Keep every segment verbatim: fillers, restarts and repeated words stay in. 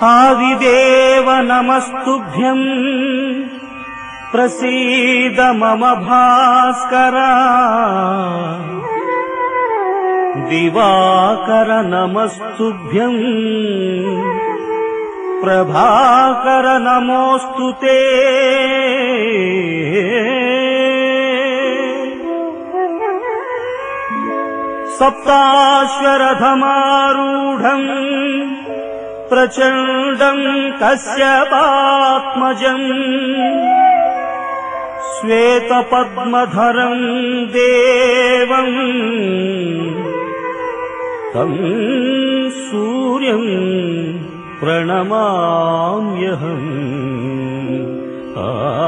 आदिदेव नमस्तुभ्यं प्रसीद मम भास्कर दिवाकर नमस्तुभ्यं प्रभाकर नमोस्तुते सप्ताश्वरथमारूढं प्रचण्डं कश्यपात्मजं श्वेतपद्मधरं देवं तं सूर्यं प्रणमाम्यहम्। आ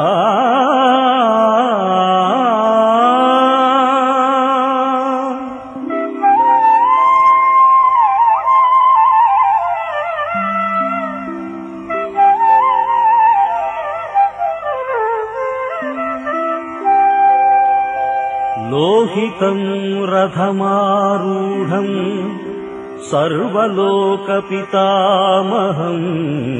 लोहितं रथमारूढं सर्वलोकपितामहम्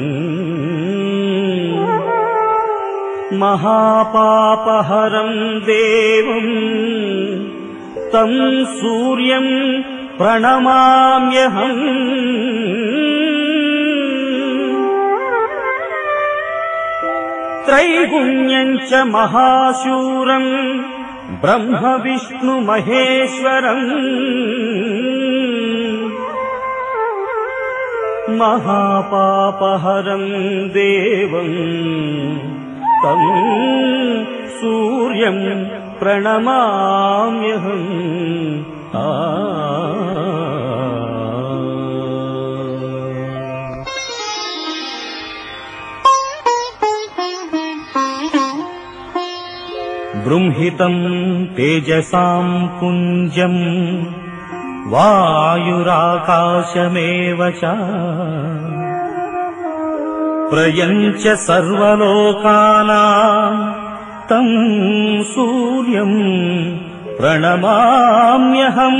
महापापहरं देवं तं सूर्यं प्रणमाम्यहम्। त्रैगुण्यं च महाशूरं ब्रह्म विष्णु महेश्वरम् महापापहरं देवं तं सूर्यं प्रणमाम्यहम्। आ बृंहितं तेजसां पुञ्जं वायुराकाशमेव च प्रयञ्च सर्वलोकानां तं सूर्यं प्रणमाम्यहम्।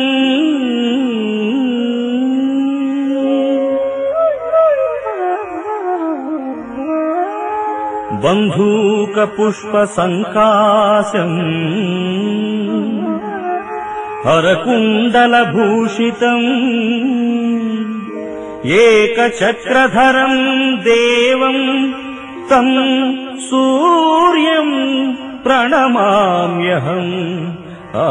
बन्धूकपुष्पसङ्काशम् हरकुण्डलभूषितम् एकचक्रधरं देवं तं सूर्यं प्रणमाम्यहम्। आ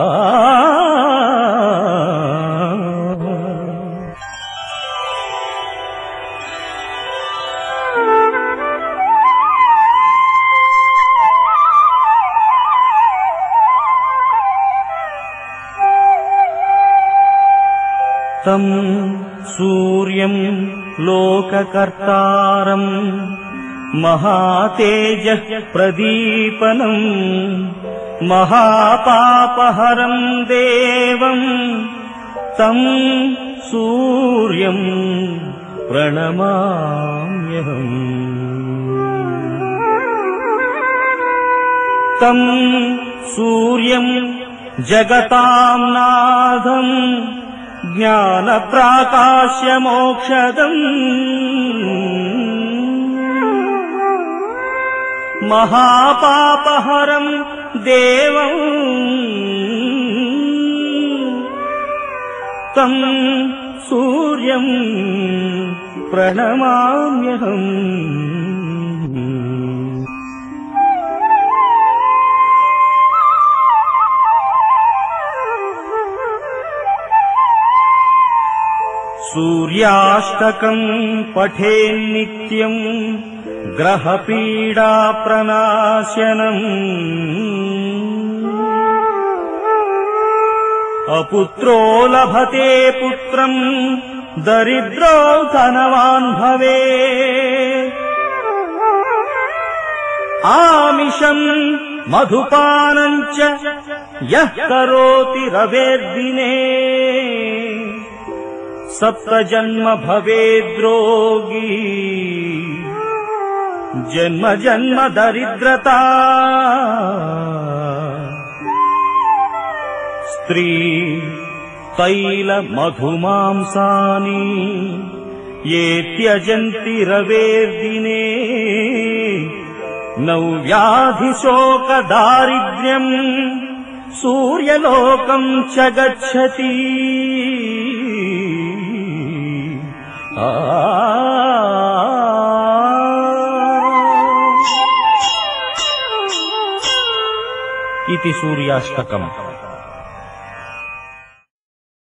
तं सूर्यं लोककर्तारं महातेजः प्रदीपनं महापापहरं देवं तं सूर्यं प्रणमाम्यहम्। तं सूर्यं जगतां नाथं ज्ञानप्राकाश्यमोक्षदम् महापापहरं देवं तं सूर्यं प्रणमाम्यहम्। सूर्याष्टकं पठेन्नित्यं ग्रहपीडाप्रणाशनम् अपुत्रो लभते पुत्रं दरिद्रो धनवान् भवेत्। आमिषं मधुपानं च यः करोति रवेर्दिने सप्त जन्म भवेद्रोगी जन्म जन्म दरिद्रता। स्त्री तैल मधुमांसानि ये त्यजन्ति रवेर्दिने नव्याधिशोकदारिद्र्यम् सूर्यलोकम् च गच्छति। आ इति सूर्याष्टकम्।